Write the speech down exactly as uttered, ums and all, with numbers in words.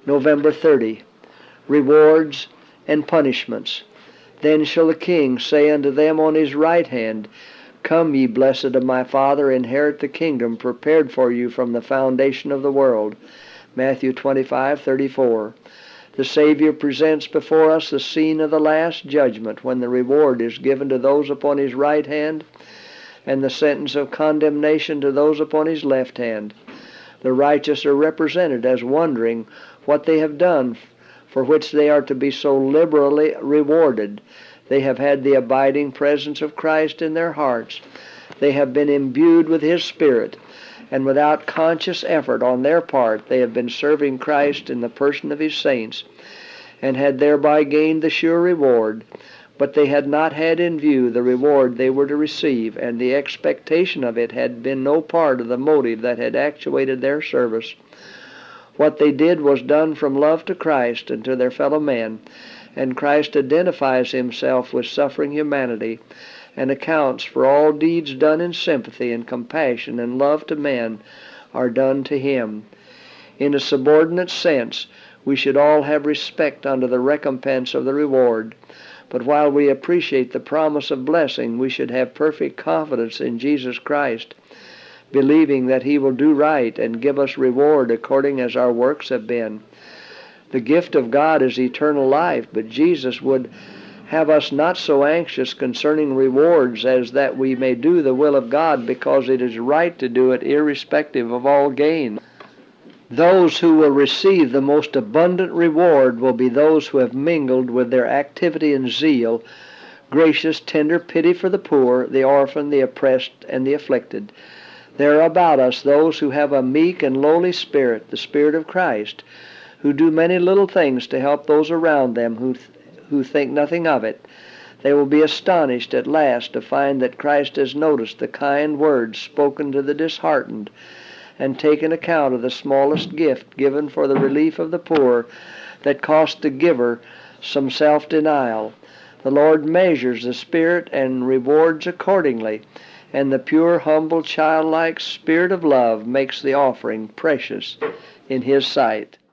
November thirtieth. Rewards and punishments. Then shall the King say unto them on his right hand, Come, ye blessed of my Father, inherit the kingdom prepared for you from the foundation of the world. Matthew twenty-five thirty-four. The Savior presents before us the scene of the last judgment, when the reward is given to those upon his right hand, and the sentence of condemnation to those upon his left hand. The righteous are represented as wondering what they have done for which they are to be so liberally rewarded. They have had the abiding presence of Christ in their hearts. They have been imbued with his Spirit, and without conscious effort on their part they have been serving Christ in the person of his saints, and had thereby gained the sure reward. But they had not had in view the reward they were to receive, and the expectation of it had been no part of the motive that had actuated their service. What they did was done from love to Christ and to their fellow men, and Christ identifies himself with suffering humanity and accounts for all deeds done in sympathy and compassion and love to men are done to him. In a subordinate sense, we should all have respect unto the recompense of the reward. But while we appreciate the promise of blessing, we should have perfect confidence in Jesus Christ, believing that he will do right and give us reward according as our works have been. The gift of God is eternal life, but Jesus would have us not so anxious concerning rewards as that we may do the will of God, because it is right to do it irrespective of all gain. Those who will receive the most abundant reward will be those who have mingled with their activity and zeal gracious, tender pity for the poor, the orphan, the oppressed, and the afflicted. There are about us those who have a meek and lowly spirit, the Spirit of Christ, who do many little things to help those around them who, th- who think nothing of it. They will be astonished at last to find that Christ has noticed the kind words spoken to the disheartened, and taken account of the smallest gift given for the relief of the poor that cost the giver some self-denial. The Lord measures the Spirit and rewards accordingly, and the pure, humble, childlike spirit of love makes the offering precious in his sight.